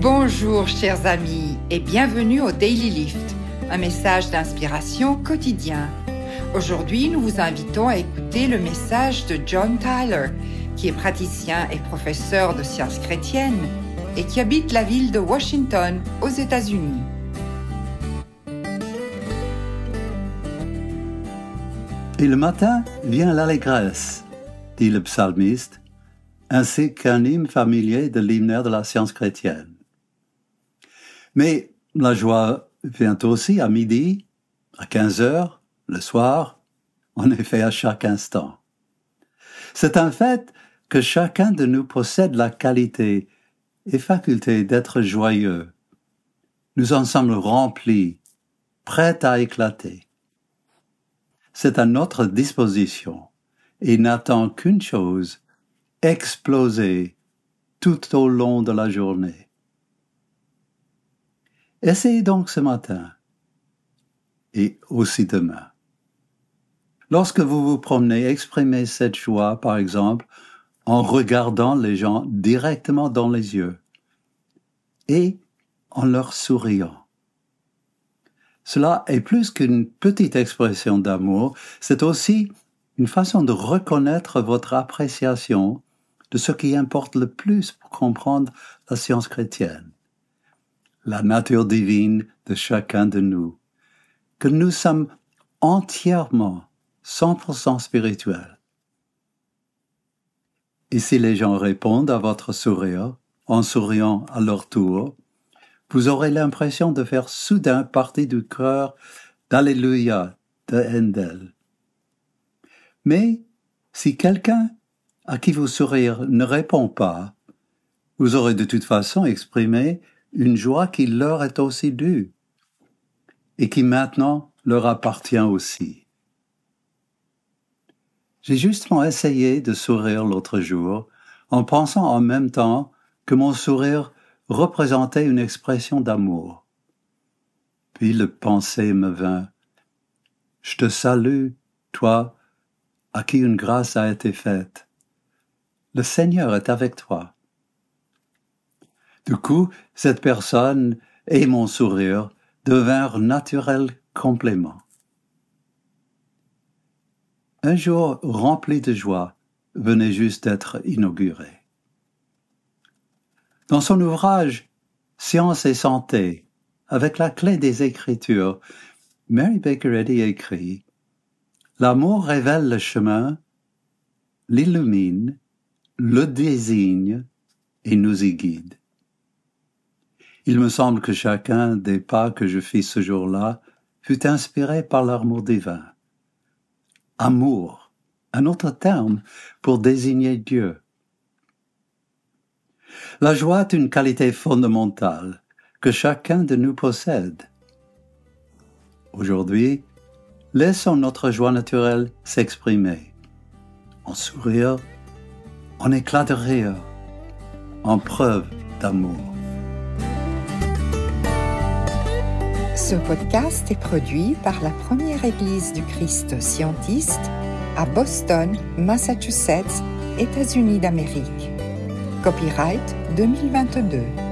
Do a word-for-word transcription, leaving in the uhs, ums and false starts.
Bonjour chers amis et bienvenue au Daily Lift, un message d'inspiration quotidien. Aujourd'hui, nous vous invitons à écouter le message de John Tyler, qui est praticien et professeur de sciences chrétiennes et qui habite la ville de Washington aux États-Unis. Et le matin vient l'allégresse, dit le psalmiste, ainsi qu'un hymne familier de l'hymnaire de la science chrétienne. Mais la joie vient aussi à midi, à quinze heures, le soir, en effet à chaque instant. C'est un fait que chacun de nous possède la qualité et faculté d'être joyeux. Nous en sommes remplis, prêts à éclater. C'est à notre disposition et n'attend qu'une chose, exploser tout au long de la journée. Essayez donc ce matin et aussi demain. Lorsque vous vous promenez, exprimez cette joie, par exemple, en regardant les gens directement dans les yeux et en leur souriant. Cela est plus qu'une petite expression d'amour, c'est aussi une façon de reconnaître votre appréciation de ce qui importe le plus pour comprendre la science chrétienne, la nature divine de chacun de nous, que nous sommes entièrement cent pour cent spirituels. Et si les gens répondent à votre sourire, en souriant à leur tour, vous aurez l'impression de faire soudain partie du chœur d'Alléluia de Handel. Mais si quelqu'un à qui vous sourire ne répond pas, vous aurez de toute façon exprimé une joie qui leur est aussi due et qui maintenant leur appartient aussi. J'ai justement essayé de sourire l'autre jour en pensant en même temps que mon sourire représentait une expression d'amour. Puis le pensée me vint. Je te salue, toi, à qui une grâce a été faite. Le Seigneur est avec toi. Du coup, cette personne et mon sourire devinrent naturels compléments. Un jour rempli de joie venait juste d'être inauguré. Dans son ouvrage « Science et santé », avec la clé des Écritures, Mary Baker Eddy écrit « L'amour révèle le chemin, l'illumine, le désigne et nous y guide. » Il me semble que chacun des pas que je fis ce jour-là fut inspiré par l'amour divin. Amour, un autre terme pour désigner Dieu. La joie est une qualité fondamentale que chacun de nous possède. Aujourd'hui, laissons notre joie naturelle s'exprimer, en sourire, en éclat de rire, en preuve d'amour. Ce podcast est produit par la Première Église du Christ scientiste à Boston, Massachusetts, États-Unis d'Amérique. Copyright deux mille vingt-deux.